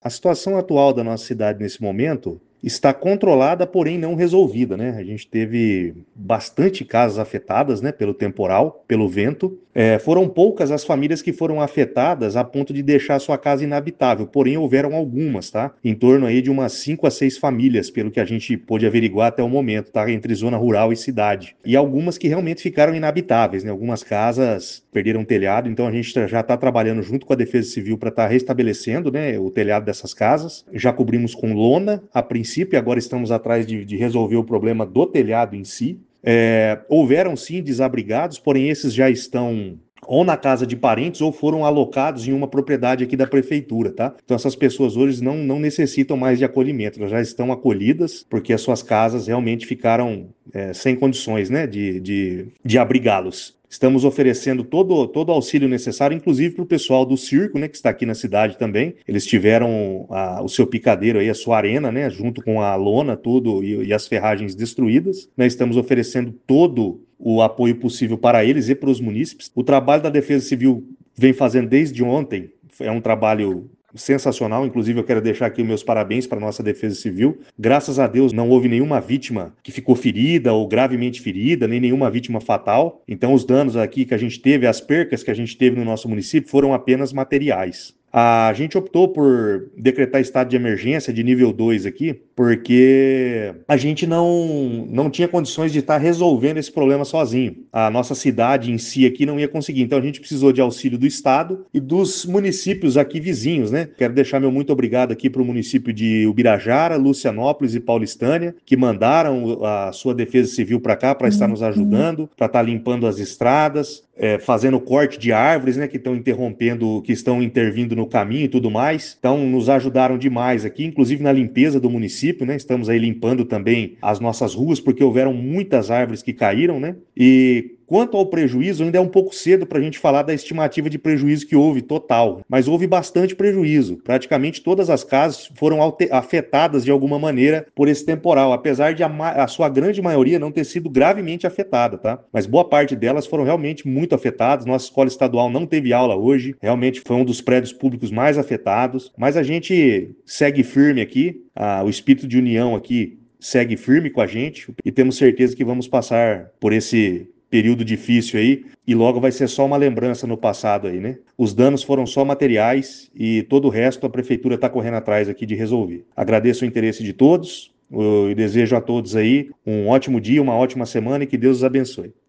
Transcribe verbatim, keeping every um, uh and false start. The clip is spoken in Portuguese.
A situação atual da nossa cidade nesse momento está controlada, porém não resolvida, né? A gente teve bastante casas afetadas, né, pelo temporal, pelo vento. É, foram poucas as famílias que foram afetadas a ponto de deixar sua casa inabitável, porém houveram algumas, tá? Em torno aí de umas cinco a seis famílias, pelo que a gente pôde averiguar até o momento, tá? Entre zona rural e cidade. E algumas que realmente ficaram inabitáveis, né? Algumas casas perderam telhado, então a gente já está trabalhando junto com a Defesa Civil para estar tá restabelecendo, né, o telhado dessas casas. Já cobrimos com lona, a princípio, e agora estamos atrás de, de resolver o problema do telhado em si. É, houveram sim desabrigados, porém esses já estão ou na casa de parentes ou foram alocados em uma propriedade aqui da prefeitura, tá? Então essas pessoas hoje não, não necessitam mais de acolhimento, elas já estão acolhidas porque as suas casas realmente ficaram é, sem condições, né, de, de, de abrigá-los. Estamos oferecendo todo, todo o auxílio necessário, inclusive para o pessoal do circo, né, que está aqui na cidade também. Eles tiveram a, o seu picadeiro aí, a sua arena, né, junto com a lona, tudo e, e as ferragens destruídas. Nós estamos oferecendo todo o apoio possível para eles e para os munícipes. O trabalho da Defesa Civil vem fazendo desde ontem, é um trabalho sensacional, inclusive eu quero deixar aqui meus parabéns para a nossa Defesa Civil. Graças a Deus não houve nenhuma vítima que ficou ferida ou gravemente ferida, nem nenhuma vítima fatal. Então os danos aqui que a gente teve, as percas que a gente teve no nosso município foram apenas materiais. A gente optou por decretar estado de emergência de nível dois aqui, porque a gente não, não tinha condições de estar resolvendo esse problema sozinho. A nossa cidade em si aqui não ia conseguir, então a gente precisou de auxílio do estado e dos municípios aqui vizinhos, né? Quero deixar meu muito obrigado aqui para o município de Ubirajara, Lucianópolis e Paulistânia, que mandaram a sua defesa civil para cá para estar nos ajudando, para estar limpando as estradas, é, fazendo corte de árvores, né, que estão interrompendo, que estão intervindo no caminho e tudo mais. Então, nos ajudaram demais aqui, inclusive na limpeza do município, né? Estamos aí limpando também as nossas ruas, porque houveram muitas árvores que caíram, né? E quanto ao prejuízo, ainda é um pouco cedo para a gente falar da estimativa de prejuízo que houve total, mas houve bastante prejuízo. Praticamente todas as casas foram afetadas de alguma maneira por esse temporal, apesar de a, a sua grande maioria não ter sido gravemente afetada, tá? Mas boa parte delas foram realmente muito afetadas. Nossa escola estadual não teve aula hoje, realmente foi um dos prédios públicos mais afetados, mas a gente segue firme aqui, ah, o espírito de união aqui segue firme com a gente e temos certeza que vamos passar por esse período difícil aí, e logo vai ser só uma lembrança no passado aí, né? Os danos foram só materiais e todo o resto a prefeitura está correndo atrás aqui de resolver. Agradeço o interesse de todos e desejo a todos aí um ótimo dia, uma ótima semana e que Deus os abençoe.